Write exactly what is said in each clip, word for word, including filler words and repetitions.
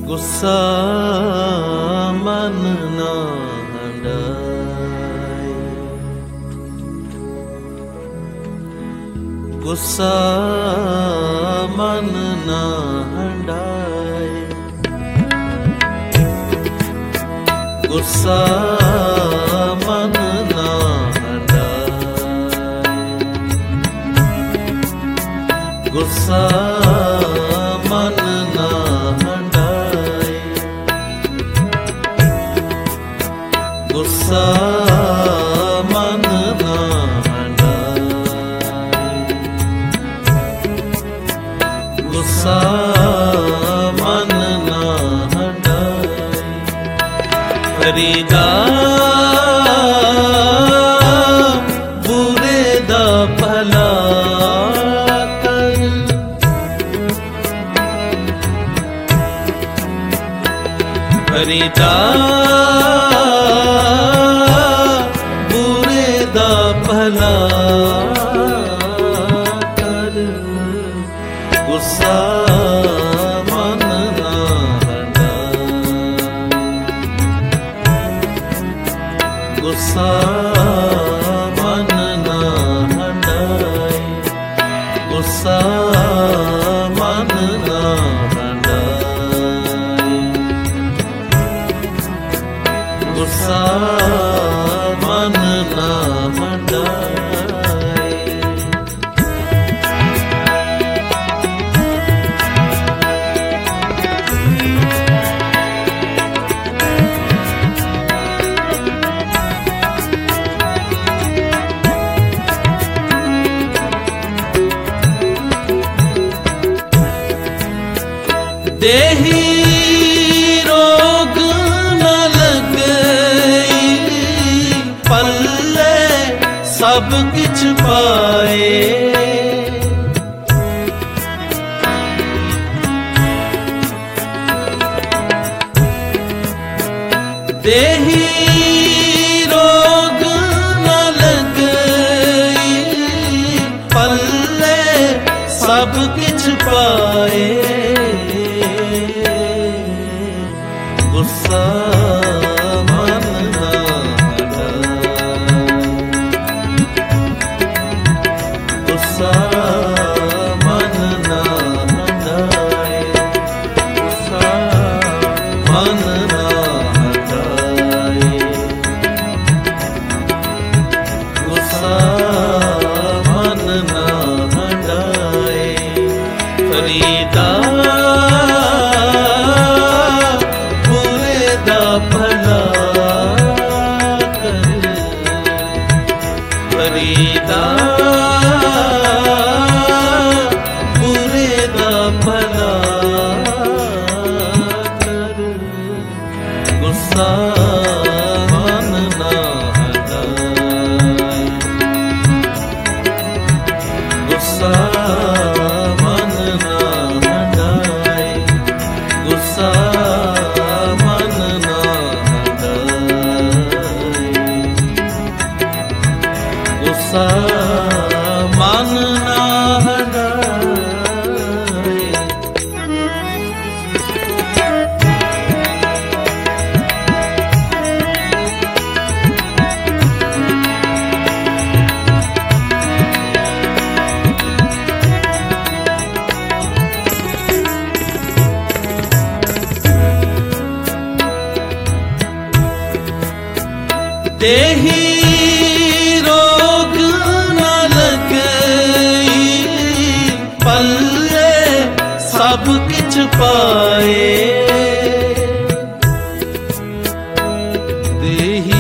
गुस्सा मन ना हंडाए, गुस्सा मन ना हंडाए, गुस्सा मन ना हंडाए, गुस्सा मन ना हंडाए, गुस्सा मन ना गुस्सा मन ना हंडाए। फरीदा बुरे दा भला कर, फरीदा बुरे दा भला कर, गुस्सा मन ना हंडाए, गुस्सा मन ना हंडाए, गुस्सा मन ना हंडाए, गुस्सा मन ना हंडाए। देही रोग न लगे, पल्ले सब किछ पाए, देही रोग न लगे, पल्ले सब किछ पाए, गुस्सा मन ना हंडाए, गुस्सा मन ना हंडाए, गुस्सा मन ना हंडाए, गुस्सा मन ना हंडाए। फरीदा भला कर, फरीदा बुरे दा भला कर, गुस्सा मन ना हंडाए, गुस्सा मन ना हंडाए, गुस्सा गुस्सा मन ना हंडाए। देही रोग न लगे, पल्ले सब किछ पाए, देही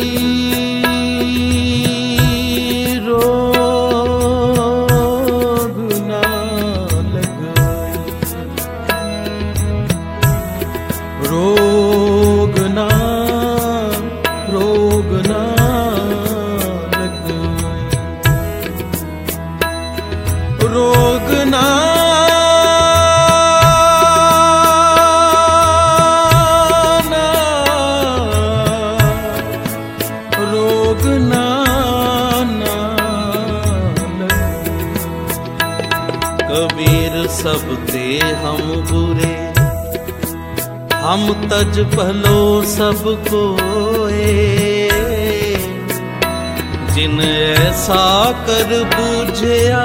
रोग न लगे, रोग न रोग ना लगे, रोग ना रोग ना ना लगे। कबीर सब ते हम बुरे, हम तज पहलो सब कोए, जिन ऐसा कर बूझया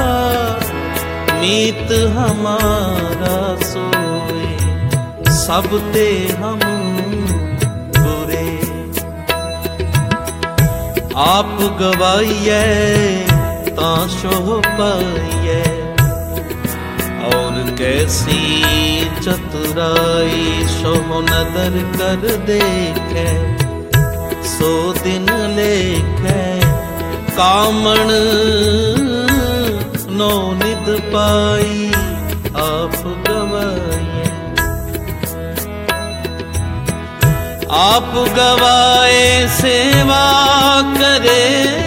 मीत हमारा सोए। सब ते हम बुरे आप गवाइए तां शोह पाइए, और कैसी चतुराई शोह नदर कर देखे। सो दिन लेखे कामण नो निद पाई आप गवाइए। आप गवाए सेवा करे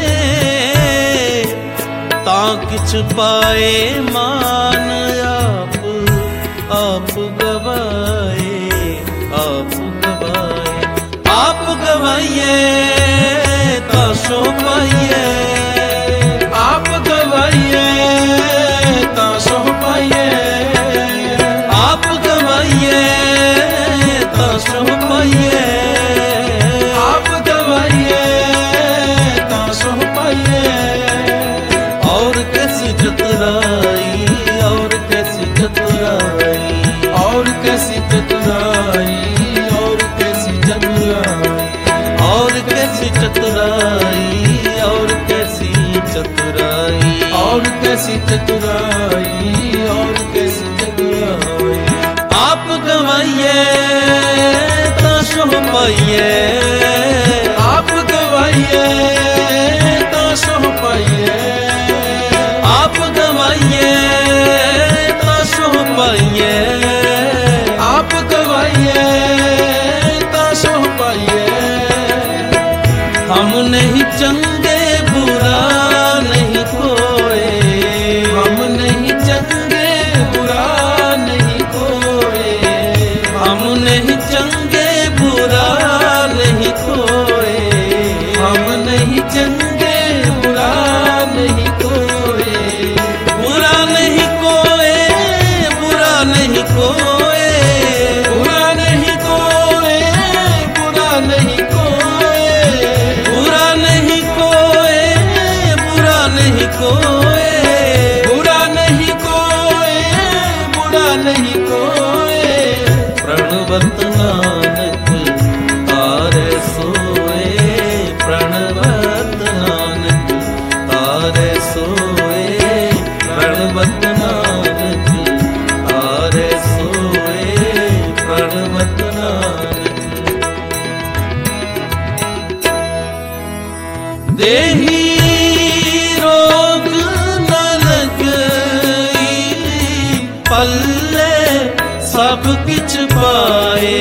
ता किछ पाए मान। आप आप गवाए आप गवाए आप गवाइए ता शो पाइए। आप गवाइए ता शो पाइए। आप गवाइए ता शो पाइए। आप गवाइए ता शो पाइए। और कैसी चतुराई और कैसी चतुराई और कैसी चतुराई और कैसी चतुराई और कैसी चतुराई और कैसी चतुराई और कैसी चतुराई और कैसी चतुराई। आप गवाइए ता शो पाइए। आप गवाइए ता शो पाइए। आप गवाइए ता शो पाइए। आप गवाइए ता शो पाइए। हम नहीं चंगे बुरा नहीं कोए। हम नहीं चंगे बुरा नहीं कोए। हम नहीं चंगे बुरा नहीं कोए। हम नहीं चंगे बुरा नहीं कोए। बुरा नहीं कोए बुरा नहीं कोए। बुरा नहीं कोए बुरा नहीं कोए। बुरा नहीं कोए बुरा नहीं कोए। बुरा नहीं कोए बुरा नहीं कोए। प्रणवत नानक तारे सोए। प्रणवत नानक तारे सोए। प्रणवत नानक तारे सोए। प्रणवत नानक देही रोग न लगई पल्ले सब किछ पाए।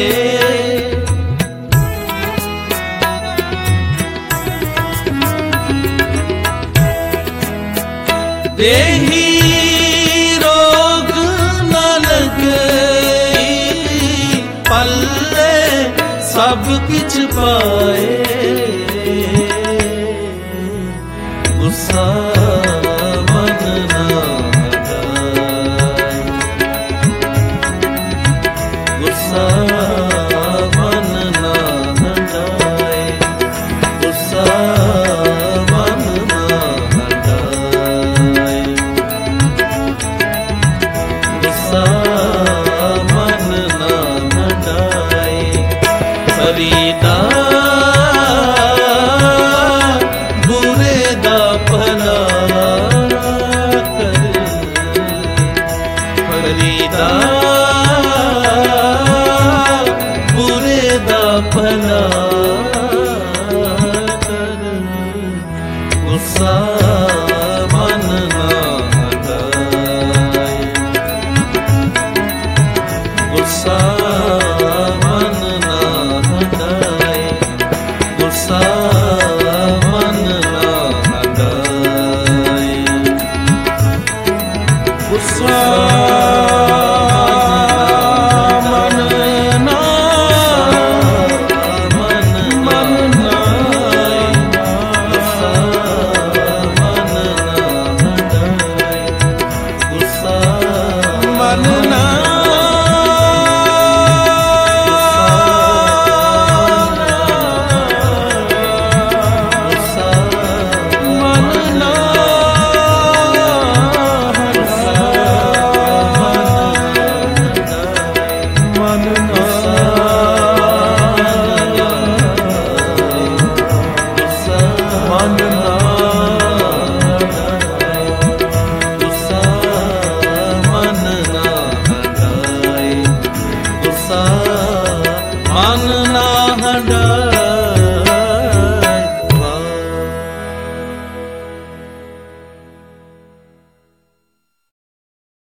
देही रोग न लगई पल्ले सब किछ पाए। गुस्सा मन ना जाए। गुस्सा मन ना जाए। गुस्सा मन ना जाए। गुस्सा मन ना जाए। फरीदा बुरे दा भला कर। फरीदा बुरे दा भला कर। गुस्सा मन ना जाए। गुस्सा मन ना जाए। गुस्सा मन ना जाए। गुस्सा मन ना मन मन ना गुस्सा मन ना जाए। गुस्सा मन ना सा मन